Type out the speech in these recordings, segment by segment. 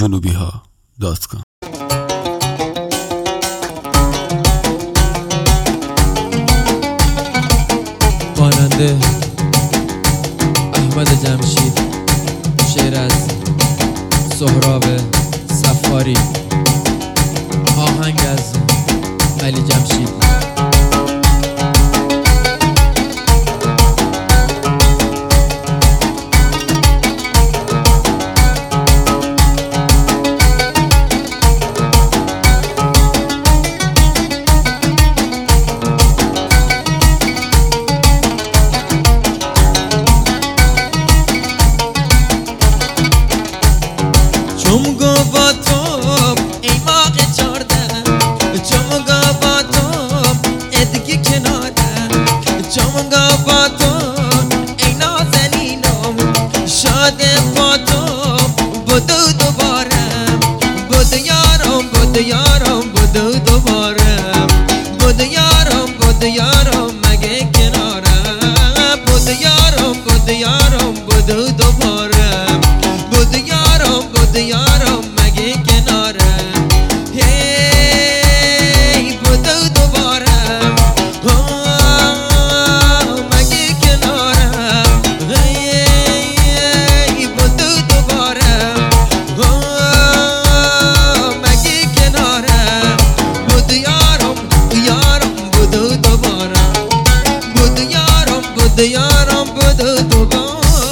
junubiha.com. خواننده احمد جمشید، شعر از سهراب سفاری، آهنگ از علی جمشید. چم گوا تو ای ماغ چارده، چم گوا تو ادگی کناده، چم گوا تو ای نازنینم، شاد با تو بدو دوباره، بدو یارم بدو یارم بدو دوباره، بدو یارم بدو یارم مگه کناره، بدو یارم بدو یارم بدو دوباره، بدو یارم بدو یارم مگه کناره، هی بدو دوباره مگه کناره، هی بدو دوباره مگه کناره، بدو یارم یارم بدو دوباره، بدو یارم بدو یارم بدو دوباره.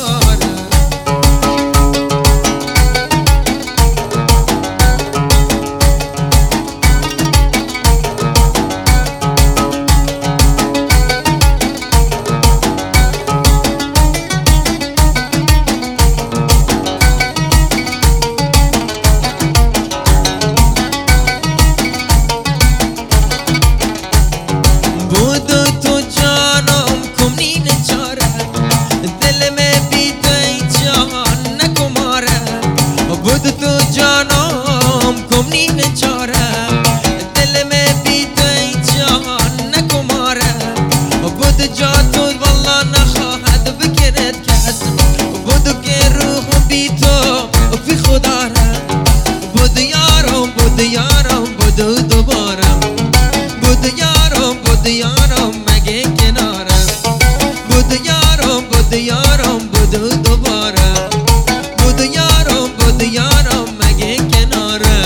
بدو تو جانم کم نین چاره، دل میں بیتے جان نکماره، بدو تو جانم کم نین چاره، دل میں بیتے جان نکماره، بدو جا تو والله نخواهد بگیرد کس، بدو که روح بی تو بی خدا ره، بدو یارم بدو یارم بدو دوباره، بدو یارم بدو یارم مگه کناره، بدو یارم بدو یارم بدو دوباره، بدو یارم بدو یارم مگه کناره،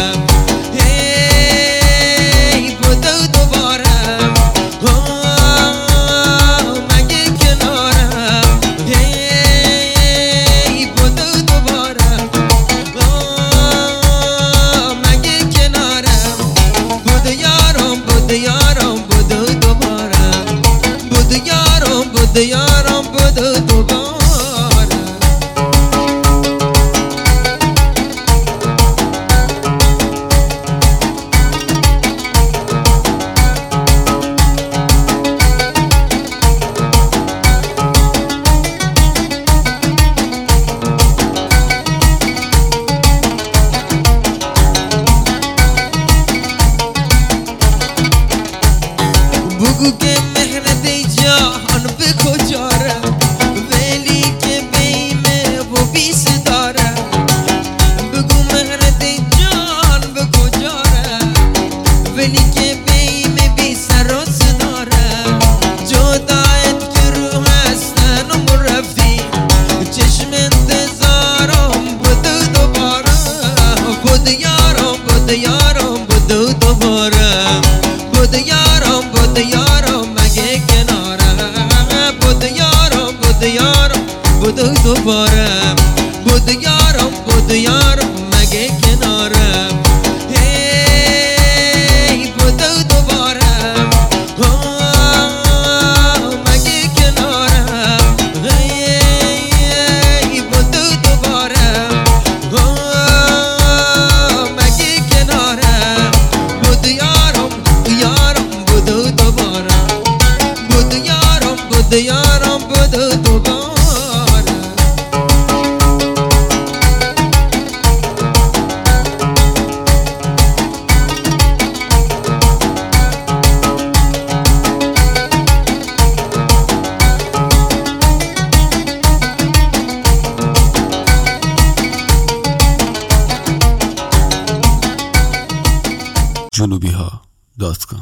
هی بدو دوباره مگه کناره، هی بدو دوباره مگه کناره، بدو یارم بدو یارم بدو دوباره، بدو یارم بدو یارم بدو دوباره. بگو که مهر دی جهان به کجا ره، ولی که بیم و بیس داره، بگو مهر دی جهان به کجا ره، ولی که بیم بی سر و صداره، جدایت که رو هستن و رفتی، چشم انتظارم بدو دوباره، بدو یارم بدو یارم بدو دوباره، بدو یارم بدو یارم مگه کناره، بدو یارم بدو یارم بدو دوباره، بدو یارم بدو یارم مگه کناره، هی بدو دوباره مگه کناره، هی بدو دوباره مگه کناره، بدو یارم یارم بدو دوباره، بدو یارم بدو یارم بدو دوباره. junubiha.com